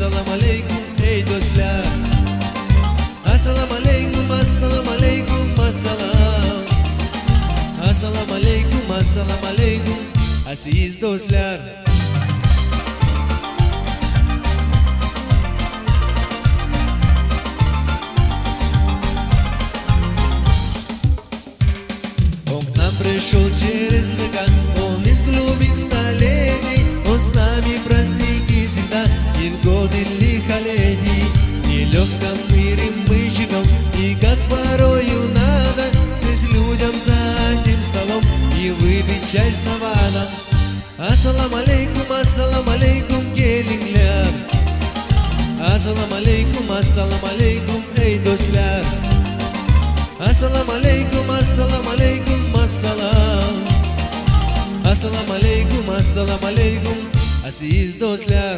assalamu alaikum ey do'stlar. Assalomu alaykum, assalomu alaykum, assalom. Assalomu alaykum, assalomu alaykum, aziz do'stlar. Он к нам пришел через века, он из глубин столетий, он с нами праздники всегда и в годы лихолетий. Нелегком мире мы живем, и как порою надо сесть людям за одним столом и выпить чай с наваном. Assalamu alaikum, gelingler. Assalamu alaikum, ey do'stlar. Assalamu alaikum, assalam. Assalamu alaikum, aziz do'stlar.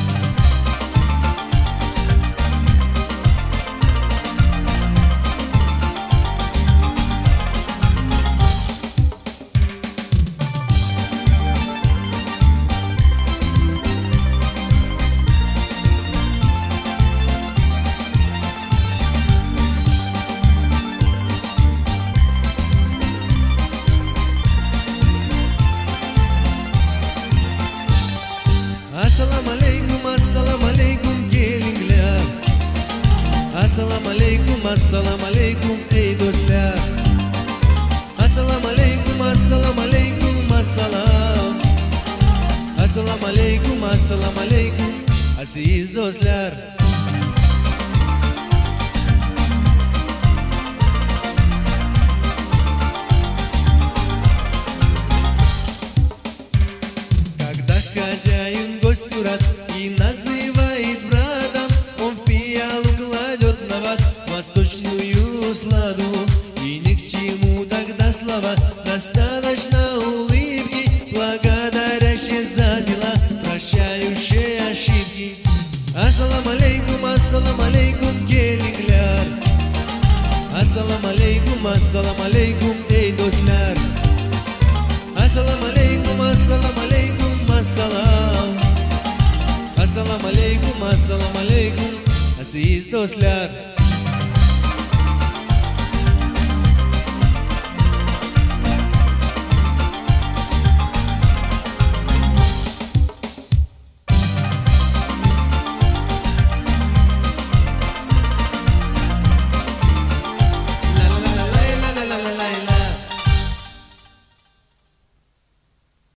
Assalamu alaikum, gelingler. Assalamu alaikum, ey do'stlar. Assalamu alaikum, assalam. Assalamu alaikum, aziz do'stlar. Хозяин гостю рад и называет братом, он в пиалу кладет на ват восточную сладу. И ни к чему тогда слова, достаточно улыбки, благодарящие за дела, прощающие ошибки. Assalamu alaikum, gelingler. Assalamu alaikum, ey do'stlar. Assalamu alaikum, assalam. Assalamu alaikum, aziz do'stlar.